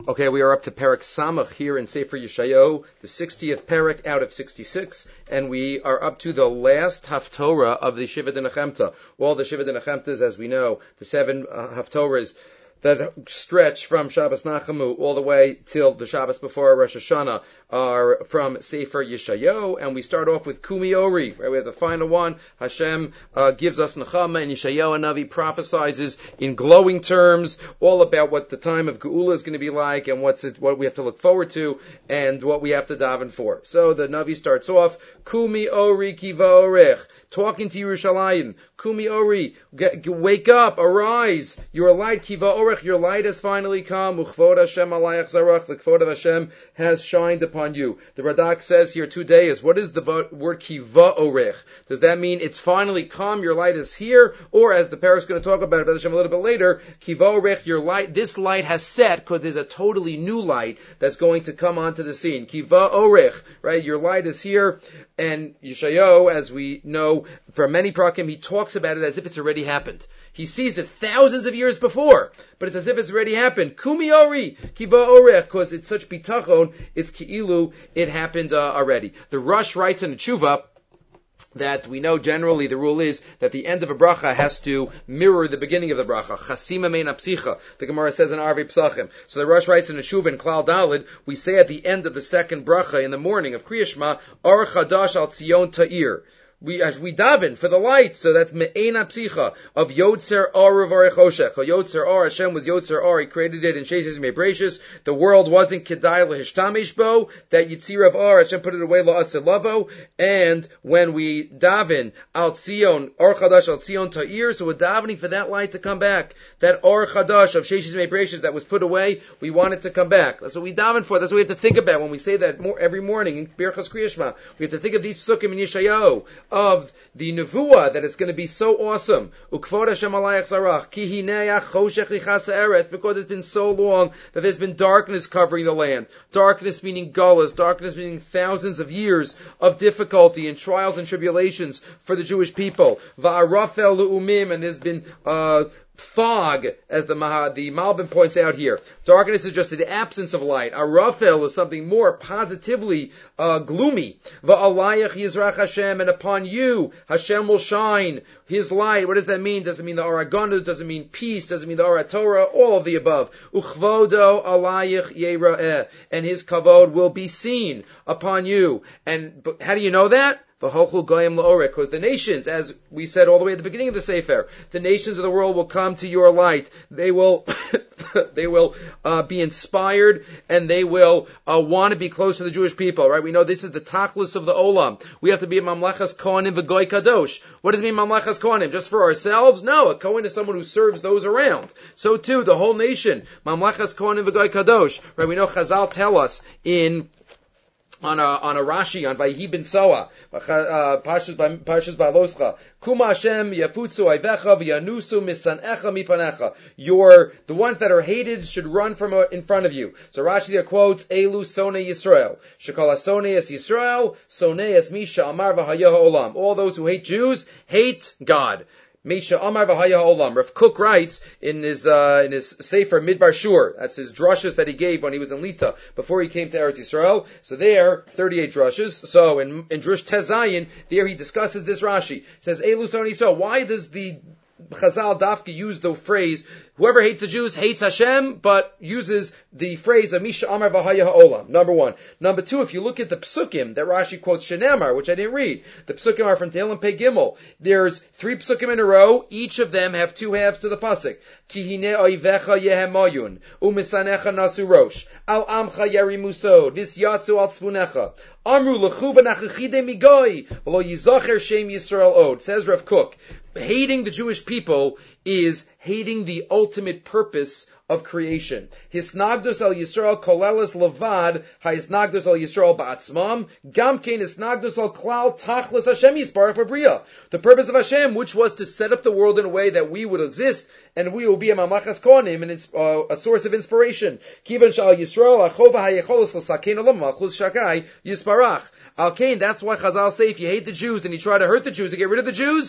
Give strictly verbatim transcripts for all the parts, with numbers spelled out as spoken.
Okay, we are up to Perek Samach here in Sefer Yeshayahu, the sixtieth Perek out of sixty-six, and we are up to the last Haftorah of the Shiva D'Nechemta. All the Shiva D'Nechemtas, as we know, the seven uh, Haftorahs that stretch from Shabbos Nachamu all the way till the Shabbos before Rosh Hashanah are from Sefer Yeshayahu, and we start off with Kumi Ori, right? We have the final one. Hashem uh, gives us Nechama, and Yeshayahu Navi prophesizes in glowing terms all about what the time of Geula is going to be like, and what's it, what we have to look forward to, and what we have to daven for. So the Navi starts off, Kumi Ori Kiva Orech, talking to Yerushalayim. Kumi Ori, get, get, wake up, arise. Your light, Kiva Orech, your light has finally come. Uchvod Hashem alayach zarach, the Kvod of Hashem has shined upon you. The Radak says here two days, what is the word Kiva Orech? Does that mean it's finally come, your light is here? Or, as the Parashah is going to talk about it Hashem a little bit later, Kiva Orech, your light, this light has set, because there's a totally new light that's going to come onto the scene. Kiva Orech, right? Your light is here. And Yeshayahu, as we know from many prakim, he talks about it as if it's already happened. He sees it thousands of years before, but it's as if it's already happened. Kumi Ori, Kiva Orech, because it's such bitachon, it's ki'ilu, it happened uh, already. The Rush writes in the Tshuva that we know generally the rule is that the end of a bracha has to mirror the beginning of the bracha. Chasima mein apsicha, the Gemara says in Arvei Psachim. So the Rush writes in the Shuv in Klal Dalid, we say at the end of the second bracha in the morning of Kriya Shema, Or Chadash al Tzion Ta'ir. We, as we daven for the light, so that's me'ena psicha of Yotzer Or v'Arechoshech. Yotzer Or, Hashem was Yotzer Or, He created it in Sheshes Me'Brachos. The world wasn't kedai lehishtamesh bo, that Yitzir of Or, Hashem put it away la'aseh lavo, and when we daven al Tzion, Or Chadash al Tzion Ta'ir, so we're davening for that light to come back. That Or Chadash of Sheshes Me'Brachos that was put away, we want it to come back. That's what we daven for. That's what we have to think about when we say that more, every morning in Birchas Kriya Shema. We have to think of these psukim in Yeshayahu, of the nevuah that it's going to be so awesome. Ukvod Hashem alayach zarach, ki hineach choshech lichas ha'eretz, because it's been so long that there's been darkness covering the land. Darkness meaning gullahs, darkness meaning thousands of years of difficulty and trials and tribulations for the Jewish people. Va'arafel lu'umim, and there's been uh fog, as the Maha, the Malbim points out here. Darkness is just the absence of light. Arafel is something more positively uh, gloomy. Va'alayach yizrach Hashem, and upon you Hashem will shine His light. What does that mean? Does it mean the Or HaGanuz? Does it mean peace? Does it mean the Or Torah? All of the above. Uchvodo alayach yera'eh, and His kavod will be seen upon you. And but how do you know that? Because the nations, as we said all the way at the beginning of the Sefer, the nations of the world will come to your light. They will, they will uh, be inspired, and they will uh, want to be close to the Jewish people. Right? We know this is the tachlis of the olam. We have to be a mamlechas kohanim v'goy kadosh. What does it mean mamlechas kohanim? Just for ourselves? No, a kohen is someone who serves those around. So too, the whole nation, mamlechas kohanim v'goy kadosh. Right? We know Chazal tell us in on a, on a Rashi, on Vayhi ben Soa, uh, Parshas Ba'aloscha, Kuma Hashem yafutzu ayvecha v'yanusu misanecha mipanecha. Your, the ones that are hated should run from uh, in front of you. So Rashi there quotes, Elu sonei Yisrael. Shekol sonei es Yisrael, sonei es misha amar v'hayah olam. All those who hate Jews, hate God. Misha Amar V'Haya Olam. Rav Kook writes in his uh, in his Sefer Midbar Shur, that's his drushes that he gave when he was in Lita before he came to Eretz Yisrael. So there, thirty-eight drushes. So in in Drush Tezayin, there he discusses this Rashi. It says, Elu Son Yisrael. Why does the Chazal Dafka use the phrase, whoever hates the Jews hates Hashem, but uses the phrase of Misha Amar V'Haya Ha'olam? Number one. Number two, if you look at the psukim that Rashi quotes Shenamar, which I didn't read, the psukim are from Tehillim Pei Gimel. There's three psukim in a row. Each of them have two halves to the pasuk. Ki hine oivecha yehem mayun, umisanecha nasu rosh, al amcha yerimu sod, vis yatsu al tzvunecha. Amru lechu v'nachachide migoy, v'lo yizacher shem Yisrael od. Says Rav Kook, hating the Jewish people is hating the ultimate purpose of creation. Hisnagdus al Yisrael koleles levad, haisnagdus al Yisrael ba'atzmam, gamkein hisnagdus al klal tachlis Hashem yisbarach b'bria. The purpose of Hashem, which was to set up the world in a way that we would exist, and we will be a mamlachas kohanim, and it's uh, a source of inspiration. Kivan shal Yisrael achova hayecholos l'sakein olam malchus shakai yisbarach. Al kain, that's why Chazal say if you hate the Jews and you try to hurt the Jews and get rid of the Jews,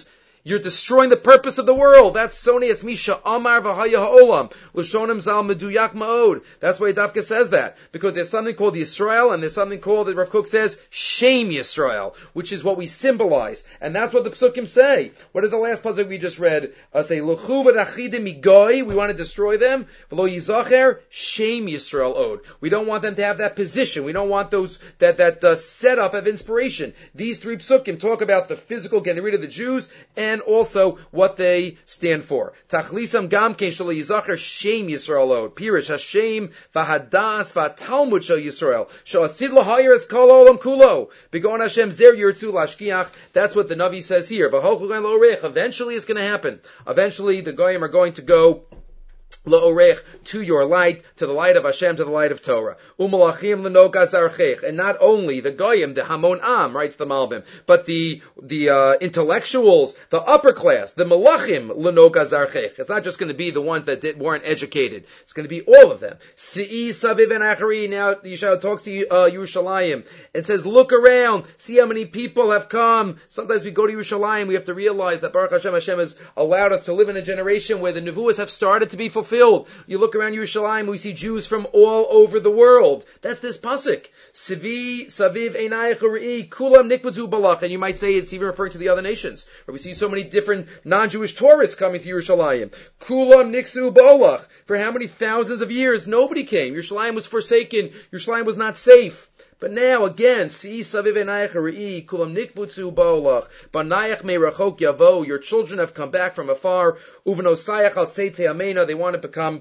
You're destroying the purpose of the world. That's Soni Es Misha Amar V'Haya Ha'olam. L'shonim Zal Meduyak Ma'od. That's why Dafka says that. Because there's something called Yisrael, and there's something called, that Rav Kook says, Shem Yisrael, which is what we symbolize. And that's what the Psukim say. What did the last pasuk we just read uh, say? L'chu v'rachidim migoy. We want to destroy them. V'lo yizacher Shem Yisrael Od. We don't want them to have that position. We don't want those, that, that uh, setup of inspiration. These three Psukim talk about the physical getting rid of the Jews, and also what they stand for. Tachlisam gam kein shelo yizacher Shem Yisrael Od. Pirish Hashem v'hadas v'talmud shel Yisrael. Sh'asid l'hayir es kol olam kulo. Begon Hashem zer yirtzu lashkiach. That's what the Navi says here. Eventually it's going to happen. Eventually the Goyim are going to go La'orech, to your light, to the light of Hashem, to the light of Torah. Umalachim l'noga zarchech. And not only the Goyim, the Hamon Am, writes the Malbim, but the, the, uh, intellectuals, the upper class, the Malachim l'noga zarchech. It's not just going to be the ones that did, weren't educated. It's going to be all of them. Si'i saviv and achari. Now, Yeshua talks to, uh, Yerushalayim and says, look around, see how many people have come. Sometimes we go to Yerushalayim, we have to realize that Baruch Hashem, Hashem has allowed us to live in a generation where the Nevuahs have started to be fulfilled. You look around Yerushalayim, we see Jews from all over the world. That's this pasuk. Sivi, Saviv, Einayach, Uri'i, Kulam, Nikbazu, Balach. And you might say it's even referring to the other nations, where we see so many different non-Jewish tourists coming to Yerushalayim. Kulam, Niksu, Balach. For how many thousands of years nobody came. Yerushalayim was forsaken. Yerushalayim was not safe. But now again, Si Saviv Einayach Re'i, Kulam Nikbutzu Ba'olach, Banayach Meirachok Yavo, your children have come back from afar, Uvenosayach Al Tzeite Amena, they want to become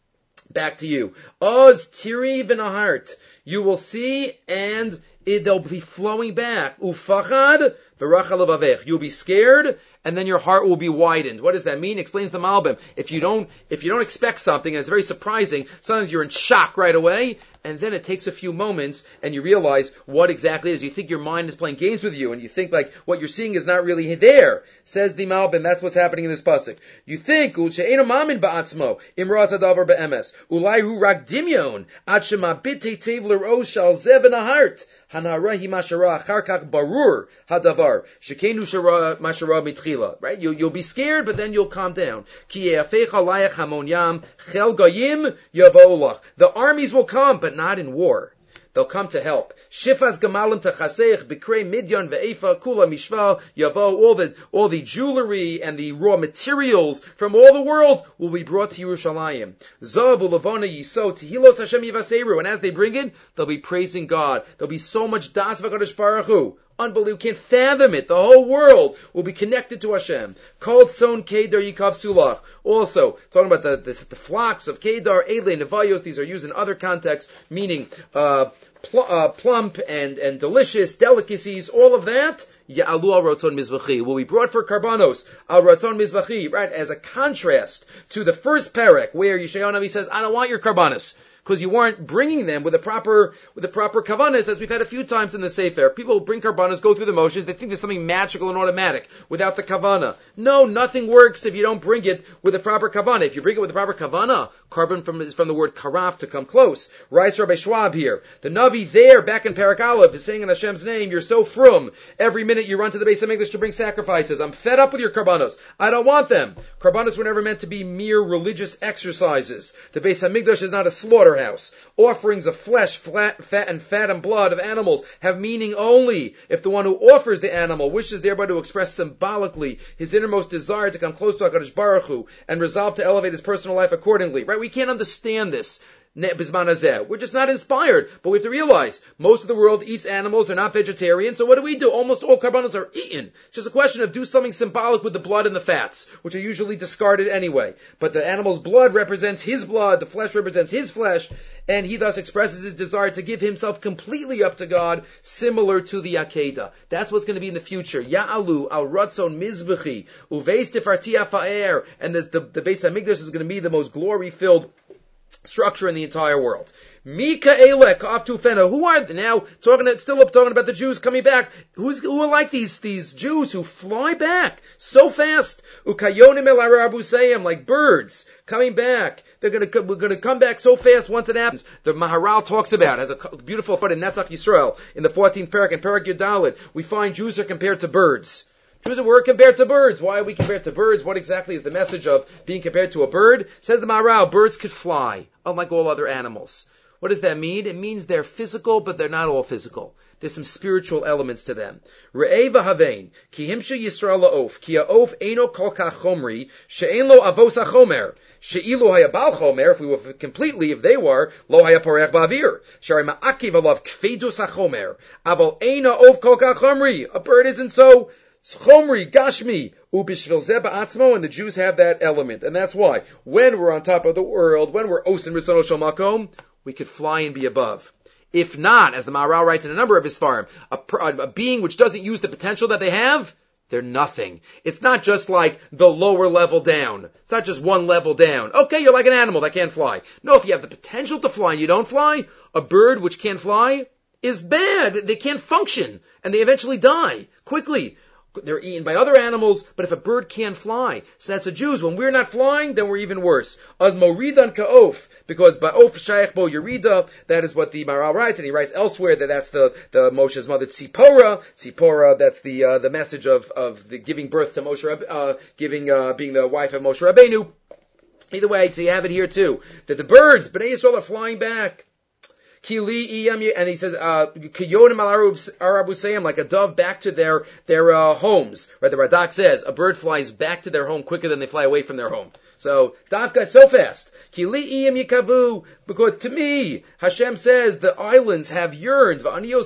back to you. Oz Tiri V'Nahart, you will see and it, they'll be flowing back. Ufachad V'Rachal Avavech, you'll be scared and then your heart will be widened. What does that mean? Explains the Malbim. If you don't, if you don't expect something and it's very surprising, sometimes you're in shock right away, and then it takes a few moments and you realize what exactly it is. You think your mind is playing games with you and you think like what you're seeing is not really there. Says the Malbim, that's what's happening in this pasuk. You think, U'she'enu mamin ba'atzmo, imraz hadavar be'emes, ulai hu rak dimyon, ad shema bite tev l'rosh shal zeh v'nahart. Hanarahi mashara acharkach barur hadavar shekenu shara mashara mitchila. Right? You, you'll be scared, but then you'll calm down. Ki ye'afecha layach hamon yam chel goyim yavolach. The armies will come, but not in war. They'll come to help. Shifas gemalim tachaseich bikrei midyan ve'efa kula mishval yavo. All the all the jewelry and the raw materials from all the world will be brought to Yerushalayim. Zav ulavona yiso tehilos Hashem yivaseru. And as they bring it, they'll be praising God. There'll be so much das v'kadosh baruch hu. Unbelievable. Can't fathom it. The whole world will be connected to Hashem. Called Son Kedar Yikav Sulach. Also, talking about the, the, the flocks of Kedar, Ele, Nevayos. These are used in other contexts, meaning, uh, pl- uh, plump and, and delicious delicacies, all of that. Ya'alu al ratzon mizvachi will be brought for karbanos al ratzon mizvachi, right? As a contrast to the first perek where Yeshayahu Navi says, I don't want your karbanos. Because you weren't bringing them with the proper, with the proper kavanas, as we've had a few times in the Sefer. People bring karbanas, go through the motions, they think there's something magical and automatic without the kavana. No, nothing works if you don't bring it with the proper kavana. If you bring it with the proper kavana, carbon from, is from the word karaf, to come close. Writes Rabbi Schwab here. The Navi there, back in Parak Aleph, is saying in Hashem's name, you're so frum. Every minute you run to the base of English to bring sacrifices. I'm fed up with your karbanos. I don't want them. Karbanos were never meant to be mere religious exercises. The Beis Hamikdash is not a slaughterhouse. Offerings of flesh, flat, fat, and fat and blood of animals have meaning only if the one who offers the animal wishes thereby to express symbolically his innermost desire to come close to HaKadosh Baruch Hu and resolve to elevate his personal life accordingly. Right? We can't understand this. We're just not inspired, but we have to realize most of the world eats animals, they're not vegetarian, so what do we do? Almost all karbanos are eaten. It's just a question of do something symbolic with the blood and the fats, which are usually discarded anyway. But the animal's blood represents his blood, the flesh represents his flesh, and he thus expresses his desire to give himself completely up to God, similar to the Akedah. That's what's going to be in the future. Ya'alu al ratzon mizbechi, uveis tefarti afa'er, and this, the, the Beis Hamikdash is going to be the most glory-filled structure in the entire world. Mikaelek Aftufena. Who are now talking? Still up talking about the Jews coming back. Who's who are like these these Jews who fly back so fast? Ukayonim el Arabusayim, like birds coming back. They're going to we're going to come back so fast once it happens. The Maharal talks about as a beautiful foot in Netzach Yisrael in the fourteenth parak and parak Yudalid. We find Jews are compared to birds. Jews were compared to birds. Why are we compared to birds? What exactly is the message of being compared to a bird? Says the Maharal, birds could fly, unlike all other animals. What does that mean? It means they're physical, but they're not all physical. There's some spiritual elements to them. Re'ei v'havein, ki himshu Yisrael la'of, ki ha'of eino kol kach chomri, she'en lo avos ha'chomer. She'ilu haya bal chomer, if we were completely, if they were, lo haya porech ba'avir. Shari ma'akiv alav kfedus ha'chomer, aval eino of kol kach chomri. A bird isn't so chomri, gashmi, ubishvil zeh ba'atzmo, and the Jews have that element. And that's why, when we're on top of the world, when we're osin ritzono shel makom, we could fly and be above. If not, as the Maharal writes in a number of his farm, a, a being which doesn't use the potential that they have, they're nothing. It's not just like the lower level down. It's not just one level down. Okay, you're like an animal that can't fly. No, if you have the potential to fly and you don't fly, a bird which can't fly is bad. They can't function, and they eventually die quickly. They're eaten by other animals, but if a bird can't fly, so that's the Jews. When we're not flying, then we're even worse. Az moridan ka'of, because ba'of shayach bo yerida, that is what the Maharal writes, and he writes elsewhere that that's the, the Moshe's mother Tzipora. Tzipora, that's the, uh, the message of, of the giving birth to Moshe, uh, giving, uh, being the wife of Moshe Rabbeinu. Either way, so you have it here too, that the birds, Bnei Yisrael, are flying back. And he says, uh, like a dove back to their, their, uh, homes. Right, the Radak says, a bird flies back to their home quicker than they fly away from their home. So, Dafka is so fast. Because to me, Hashem says, the islands have yearned.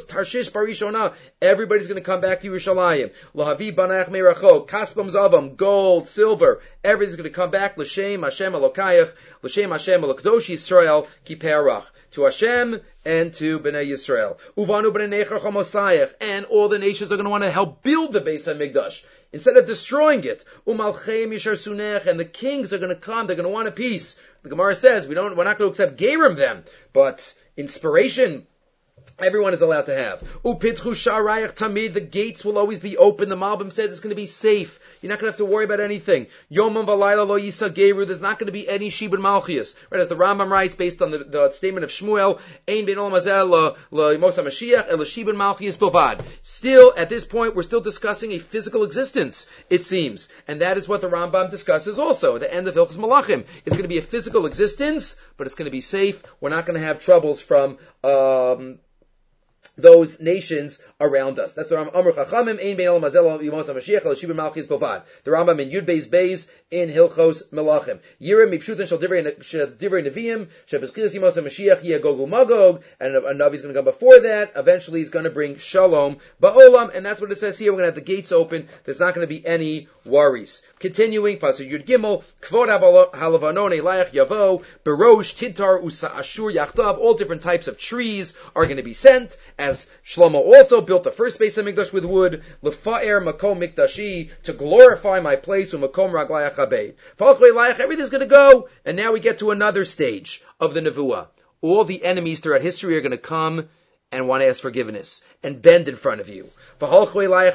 Everybody's gonna come back to Yerushalayim. Lahavi banach merachok, kaspam zavam, gold, silver. Everything's gonna come back. L'shem Hashem Elokayach, l'shem Hashem Elokdosh Yisrael, kiperach. To Hashem and to Bnei Yisrael. Uvanu b'nei necher chamosayach, and all the nations are going to want to help build the Beis HaMikdash instead of destroying it. Umalcheim yishar sunech, and the kings are going to come. They're going to want a peace. The Gemara says we don't. We're not going to accept gerim them, but inspiration, everyone is allowed to have. Upitchu sharayach tamid, the gates will always be open. The Malbim says it's going to be safe. You're not going to have to worry about anything. Yomam v'layla lo yisa geru, there's not going to be any shibud malchias. Right, as the Rambam writes, based on the, the statement of Shmuel, ein ben olam hazeh lo yimosa mashiach el shibud malchias bilvad. Still, at this point, we're still discussing a physical existence, it seems. And that is what the Rambam discusses also. At the end of Hilchos Malachim, it's going to be a physical existence, but it's going to be safe. We're not going to have troubles from, um, those nations around us. That's the Rambam. Amr Chachamim ein bein olam hazeh lo yimosa mashiach el shibud malchias bilvad. The Rambam in Yud Beis Beis in Hilchos Melachim. Yirim mipshutin shel divrei neviim shebezchilas yimosa mashiach yeh Gog uMagog, and a Navi's going to come before that. Eventually, he's going to bring shalom ba'olam, and that's what it says here. We're going to have the gates open. There's not going to be any worries. Continuing, Pasuk Yud Gimel, Kvod halavanon elayach yavo, berosh tintar usa ashur yachdav. All different types of trees are going to be sent. As Shlomo also built the first Beis HaMikdash with wood, L'fa'er makom mikdashi, to glorify my place, u'makom raglayach habed. Everything's going to go, and now we get to another stage of the Nevuah. All the enemies throughout history are going to come and want to ask forgiveness and bend in front of you. Those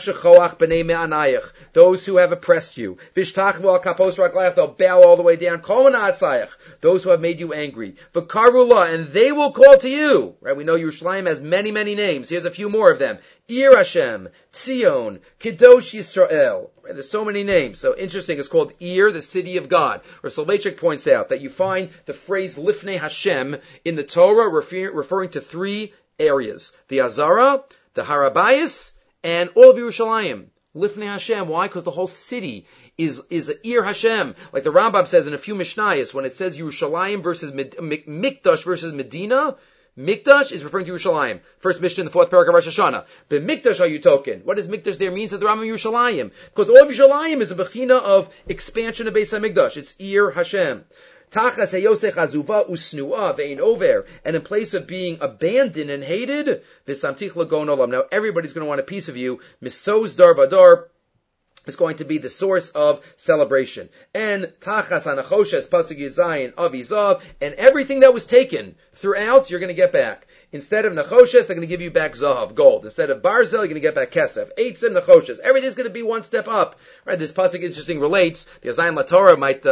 who have oppressed you, they'll bow all the way down. Those who have made you angry, and they will call to you. Right? We know Yerushalayim has many, many names. Here's a few more of them: Ir Hashem, Tzion, Kedosh Yisrael. Right? There's so many names. So interesting. It's called Ir, the city of God. Or Soloveitchik points out that you find the phrase Lifnei Hashem in the Torah refer- referring to three areas: the Azara, the Harabayas, and all of Yerushalayim. Lifnei Hashem. Why? Because the whole city is is a Ir Hashem. Like the Rambam says in a few Mishnayos, when it says Yerushalayim versus Mid- Mikdash versus Medina, Mikdash is referring to Yerushalayim. First Mishnah in the fourth paragraph of Rosh Hashanah. But Mikdash are you token? What does Mikdash there mean? Says the Rambam Yerushalayim. Because all of Yerushalayim is a bechina of expansion of Beis HaMikdash. It's Ir Hashem. Tachas heyosech azuva usnua ve'in over, and in place of being abandoned and hated, v'samtich lagon olam. Now everybody's going to want a piece of you. Misos dar vadar is going to be the source of celebration. And tachas anachoshes pasuk yudzayin avizav, and everything that was taken throughout, you're going to get back. Instead of Nechoshes, they're going to give you back Zahav, gold. Instead of Barzel, you're going to get back Kesef. Eitzim, Nechoshes. Everything's going to be one step up. Right? This pasuk interesting relates. The Azayim LaTorah might, uh,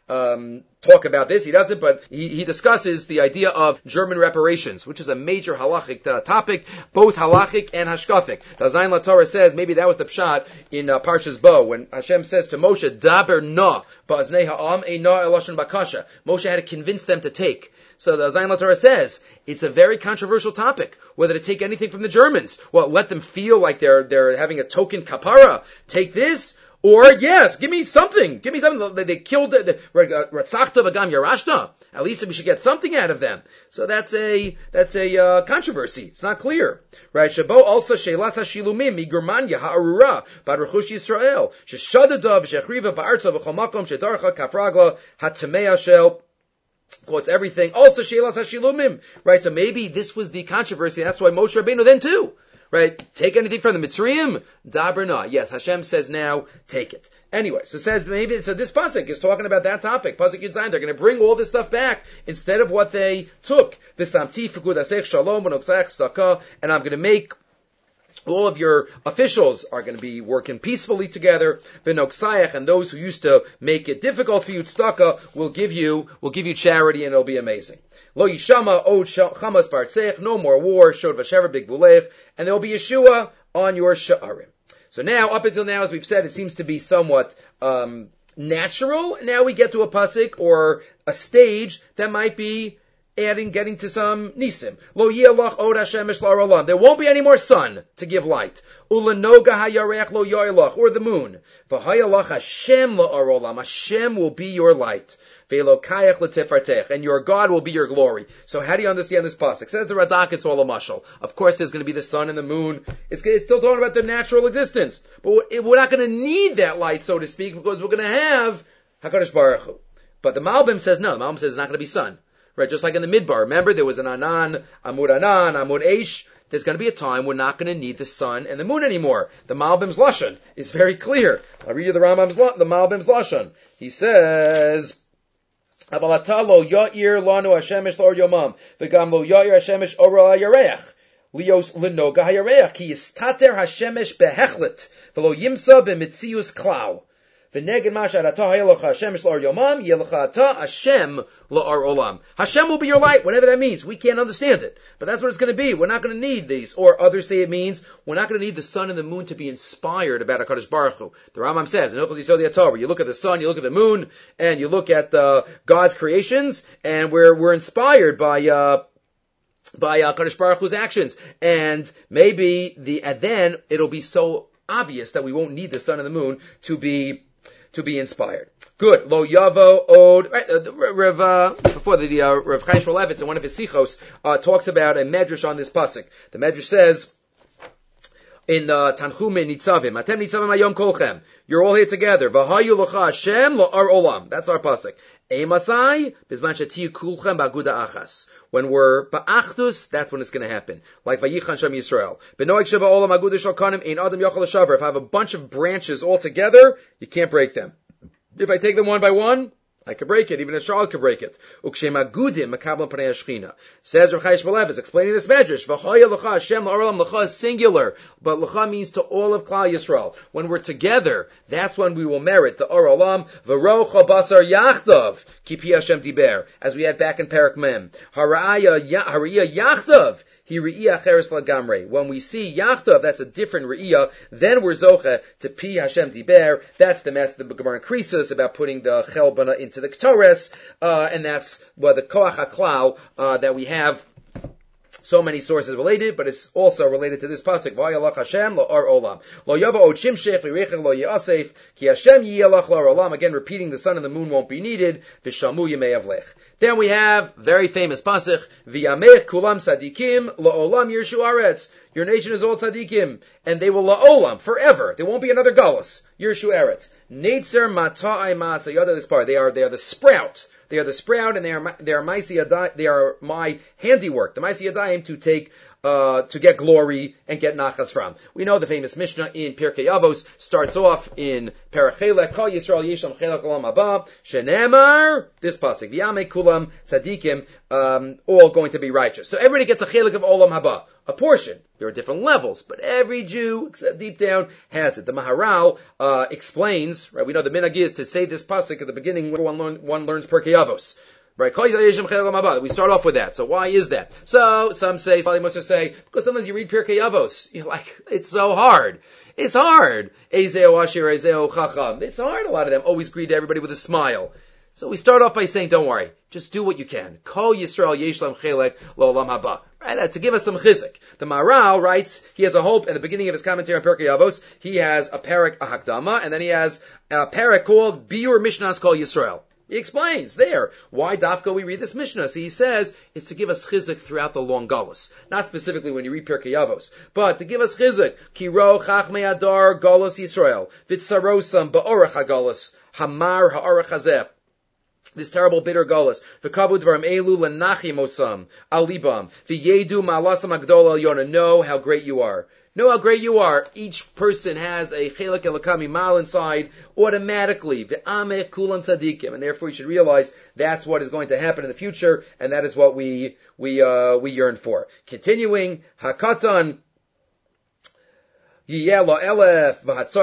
um, talk about this. He doesn't, but he, he discusses the idea of German reparations, which is a major halachic uh, topic, both halachic and hashkafic. The Zayin LaTorah says maybe that was the pshat in uh, Parshas Bo when Hashem says to Moshe, "Daber na ba'aznei ha'am eina eloshen bakasha." Moshe had to convince them to take. So the Zayin LaTorah says it's a very controversial topic whether to take anything from the Germans. Well, let them feel like they're they're having a token kapara. Take this. Or, yes, give me something. Give me something. They, they killed the Ratzachta V'gam Yarashta. At least we should get something out of them. So that's a, that's a, uh, controversy. It's not clear. Right? Shabo also Shelas HaShilumim Migurmanya Ha'arura Bad Rechush Yisrael. Sheshadadav Shechriva Ba'artza V'chol Makom Shedarcha Kafragla Hatamea Shel. Quotes everything. Also Shelas HaShilumim. Right? So maybe this was the controversy. That's why Moshe Rabbeinu then too. Right? Take anything from the Mitzrayim? Daberna. Yes, Hashem says now, take it. Anyway, so says maybe, so this pasuk is talking about that topic. Pasuk Yud Zayin, they're going to bring all this stuff back instead of what they took. V'samti f'kud asech shalom v'noksach tzedakah, and I'm going to make all of your officials are going to be working peacefully together. V'noksayach, and those who used to make it difficult for you, tzedakah, will give you, will give you charity, and it'll be amazing. Lo yishama od chamas bartzech, no more war, shod vashever big bulech, and there will be Yeshua on your sha'arim. So now, up until now, as we've said, it seems to be somewhat um, natural. Now we get to a pasuk or a stage that might be adding, getting to some nisim. Lo yelach od hashemesh la'olam. There won't be any more sun to give light. Ulanoga hayarech lo yoylach, or the moon. V'hayalach Hashem la'olam. Hashem will be your light. And your God will be your glory. So how do you understand this pasuk? Says the Radak, it's all a mashal. Of course, there's going to be the sun and the moon. It's, it's still talking about their natural existence, but we're not going to need that light, so to speak, because we're going to have Hakadosh Baruch Hu. But the Malbim says no. The Malbim says it's not going to be sun, right? Just like in the Midbar. Remember, there was an Anan, Amud Anan, Amud Eish. There's going to be a time we're not going to need the sun and the moon anymore. The Malbim's lashon is very clear. I'll read you the Rambam's the Malbim's lashon. He says. Abalata lo ya'ir lanu hashemesh l'or yomam, v'gam lo ya'ir hashemesh ora yareach, lios lenoga hayareach, ki yistater hashemesh behechlet, v'lo yimsa b'mitzius klau, v'neged ma she'ata hayelach hashemesh l'or yomam, yelach ata Hashem l'or olam. Hashem will be your light, whatever that means. We can't understand it, but that's what it's going to be. We're not going to need these. Or others say it means we're not going to need the sun and the moon to be inspired about HaKadosh Baruch Hu. The Rambam says, in Hilchos Yisod HaTorah, you look at the sun, you look at the moon, and you look at uh, God's creations, and we're we're inspired by uh, by uh, HaKadosh Baruch Hu's actions. And maybe the and then it'll be so obvious that we won't need the sun and the moon to be to be inspired. Good. Lo yavo od. Right, uh, Rav, uh, before the, the uh, Rav Chaim Shmulevitz in one of his sichos uh, talks about a medrash on this pasuk. The medrash says in uh, Tanchumin Nitzavim, Atem Nitzavim Hayom Kolchem. You're all here together. V'hayu l'cha Hashem la'ar olam. That's our pasuk. Emasai bizman shetiyu kulchem ba'aguda achas. When we're ba'achdus, that's when it's going to happen. Like Vayichan Shem Yisrael. Benoik sheba olam aguda shal kanim ein adam yachal l'shaver. If I have a bunch of branches all together, you can't break them. If I take them one by one, I could break it. Even a child could break it. Ukshem agudim makablam panei hashchina. Says Rav Chaim Shmulevitz, explaining this medrash. V'chaya l'cha Hashem la'olam. L'cha is singular, but l'cha means to all of Klal Yisrael. When we're together, that's when we will merit the or olam. V'rocha basar yachdav kipi Hashem diber, as we had back in Parak Mem. Haraya haraya yachdav. When we see Yachtav, that's a different Re'iyah, then we're Zocha to Pi Hashem Diber. That's the message the Gemara increases about putting the Chelbana into the Ketores, uh, and that's well, the Koach HaKlau uh, that we have. So many sources related, but it's also related to this pasuk. V'ayalach Hashem la'ar olam. Lo yava od shimshech v'yichach lo yasef ki Hashem yiyalach la'ar olam. Again, repeating the sun and the moon won't be needed. V'shamu yimei avlech. Then we have very famous pasuk. V'yamech kulam sadikim la'olam yirshu aretz. Your nation is all tzadikim, and they will la'olam forever. There won't be another galus. Yirshu aretz. Netzer mata'ai masa. Yada this part. They are they are the sprout. They are the sprout, and they are they are my they are my handiwork. The my yadayim to take uh, to get glory and get nachas from. We know the famous Mishnah in Pirkei Avos starts off in Perachelek, Kol Yisrael Yisham Chelek Olam Haba, Shenemar, this pasuk, V'yamei Kulam Tzadikim, um, all going to be righteous. So everybody gets a Chelek of Olam Haba, a portion. There are different levels, but every Jew, except deep down, has it. The Maharal uh, explains, right? We know the minhag is to say this pasuk at the beginning when one, learn, one learns Pirkei Avos. Right, we start off with that. So why is that? So some say, Sali Musa say, because sometimes you read Pirkei Avos, you're like, it's so hard. It's hard. Ezeo Ashir, Ezeo Chacham. It's hard. A lot of them always greet everybody with a smile. So we start off by saying, don't worry, just do what you can. Kol Yisrael Yeshlam Chelek L'Olam Haba. Right, to give us some chizik. The Maharal writes, he has a hope, at the beginning of his commentary on Pirkei Avos, he has a parak, a hakdama, and then he has a parak called Biur Mishnas Kol Yisrael. He explains there why dafka we read this Mishnah. So he says it's to give us chizuk throughout the long galus, not specifically when you read Pirkei Avos, but to give us chizuk. Kiro chachmei adar galus Yisrael v'tzarosam ba'orach hagalus hamar ha'orach hazeh. This terrible bitter galus. V'kavu dvarim elu l'nachim osam alibam v'yedu ma'alasam agdol yona. Know how great you are. Know how great you are. Each person has a chelek elakami mal inside automatically. Ve'ameh kulam tzadikim, and therefore you should realize that's what is going to happen in the future, and that is what we we uh, we yearn for. Continuing, hakatan. And there's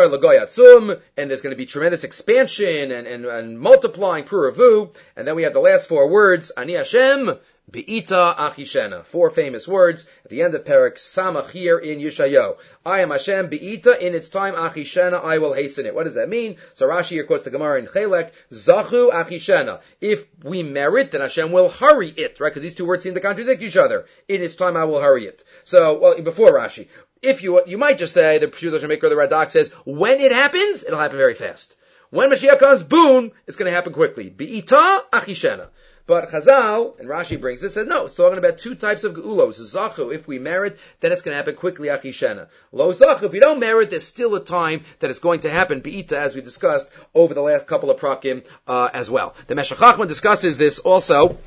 going to be tremendous expansion and, and, and multiplying puravu. And then we have the last four words, Ani Hashem, Be'ita Achishena. Four famous words at the end of Perek Samach here in Yeshayahu. I am Hashem, Be'ita, in its time, Achishena, I will hasten it. What does that mean? So Rashi here quotes the Gemara in Chelek, Zachu Achishena. If we merit, then Hashem will hurry it, right? Because these two words seem to contradict each other. In its time, I will hurry it. So, well, before Rashi. If you, you might just say, the Pshuto Shemaker, the Radak says, when it happens, it'll happen very fast. When Mashiach comes, boom, it's going to happen quickly. Be'ita achishena. But Chazal, and Rashi brings it, says, no, it's talking about two types of geulos. Zachu, if we merit, then it's going to happen quickly, achishena. Lo zachu, if you don't merit, there's still a time that it's going to happen, be'ita, as we discussed over the last couple of prakim, uh, as well. The Meshech Chochmah discusses this also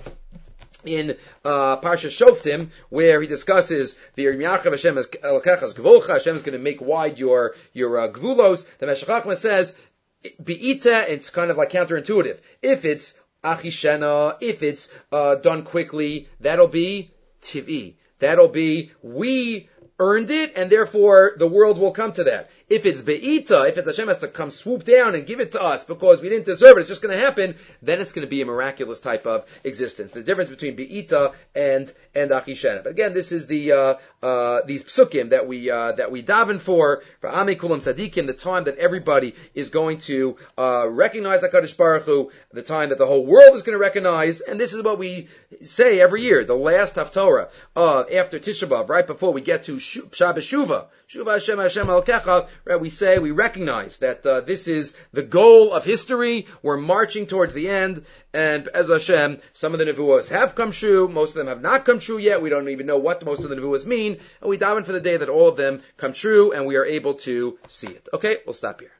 in uh, Parsha Shoftim, where he discusses the Yirmiyachav Hashem as Elokechas Gvulcha, Hashem is going to make wide your your uh, Gvulos. The Meshech Chochmah says, Be'ita, it's kind of like counterintuitive. If it's Achishena, if it's uh, done quickly, that'll be Tivi. That'll be, we earned it, and therefore the world will come to that. If it's Be'ita, if it's Hashem has to come swoop down and give it to us because we didn't deserve it, it's just going to happen, then it's going to be a miraculous type of existence. The difference between Be'ita and, and Achishena. But again, this is the, uh, uh, these psukim that we, uh, that we daven for, for Amei Kulam Tzadikim, the time that everybody is going to, uh, recognize HaKadosh Baruch Hu, the time that the whole world is going to recognize, and this is what we say every year, the last Haftorah, uh, after Tisha B'Av, right before we get to Shabbos Shuvah, Shuvah Hashem Hashem Elokecha, right, we say, we recognize that uh, this is the goal of history. We're marching towards the end, and as Hashem, some of the nevuos have come true, most of them have not come true yet. We don't even know what most of the nevuos mean, and we daven for the day that all of them come true, and we are able to see it. Okay, we'll stop here.